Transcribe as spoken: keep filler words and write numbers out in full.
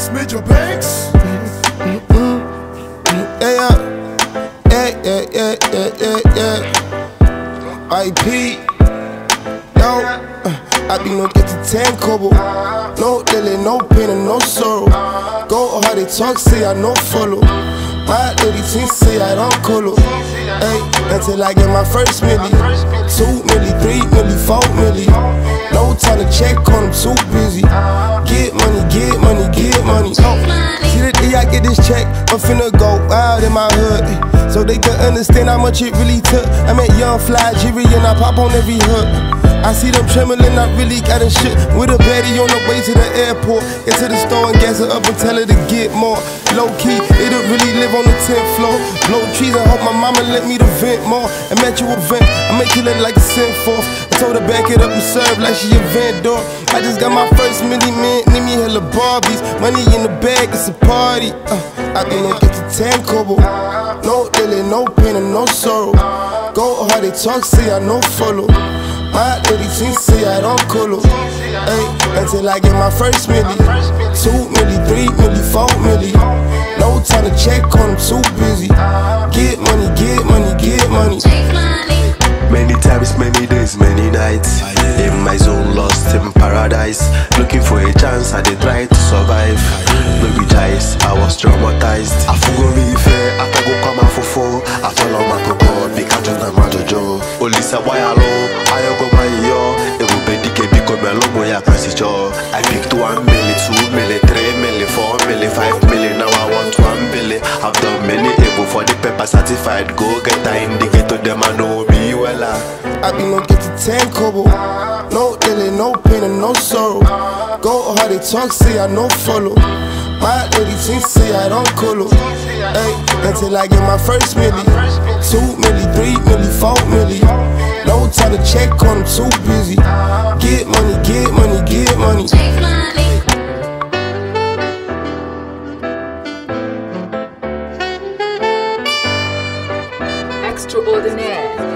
Smidge Banks. Yeah, yeah, yeah, yeah, yeah, yeah, yeah. I P, yo, uh, I be no get to ten kobo. No delay, no pain and no sorrow. Go how they talk, say I no follow. My lady team say I don't colo. Hey, until I get my first milli. Two milli, three milli, four milli. No time to check on them, too busy. Get money, get money, get money. Oh. See the day I get this check, I'm finna go out in my hood, so they can understand how much it really took. I met young fly Jiri and I pop on every hook. I see them trembling, I really got a shit. With a baddie on the way to the airport. Get to the store and gas her up and tell her to get more. Low key, it'll really live on the tenth floor. Blow trees, I hope my mama let me to vent more. And met you a vent, I make you look like a send forth. I told her back it up and serve like she a vendor. I just got my first milli man, need me hella Barbies. Money in the bag, it's a party. Uh, I been get to ten kobo. No delay, no pain and no sorrow. Go how they talk, say I no follow. My lady team say I don't colo. Ay, until I get my first milli. Two milli, three milli, four milli. No time to check on them, too busy. Get money, get money, get money. Many times, many days, many nights. In my zone, lost in paradise. Looking for a chance, I did try to survive. No be dice, I was traumatized. I forgot really fair, I go come out for four. I follow my God, they can't do that matter, Joe. Olisa, why alone? I go my yo. It will be the K B come along with your passage. I picked one million, two million, three million, four million, five million. Now I want one billion. I've done many evil for the paper certified. Go get the indicator, them I know me well. I be no get to ten kobo. No delay, no pain and no sorrow. Go how they talk, say I no follow. My lady team say I don't colo. Ay, until I get my first milli. Two milli, three milli, four milli. No time to check on them, too busy. Get money, get money, get money. Extraordinaire.